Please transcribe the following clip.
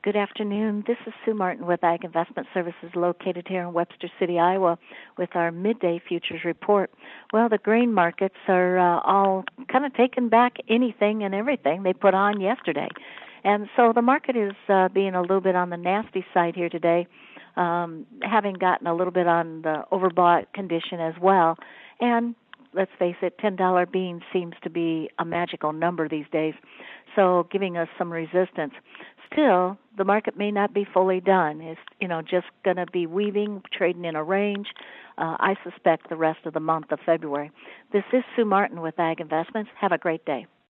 Good afternoon. This is Sue Martin with Ag Investment Services located here in Webster City, Iowa, with our midday futures report. Well, the grain markets are all kind of taking back anything and everything they put on yesterday. And so the market is being a little bit on the nasty side here today, having gotten a little bit on the overbought condition as well. And let's face it, $10 bean seems to be a magical number these days, so giving us some resistance. Still, the market may not be fully done. It's just going to be weaving, trading in a range. I suspect the rest of the month of February. This is Sue Martin with Ag Investments. Have a great day.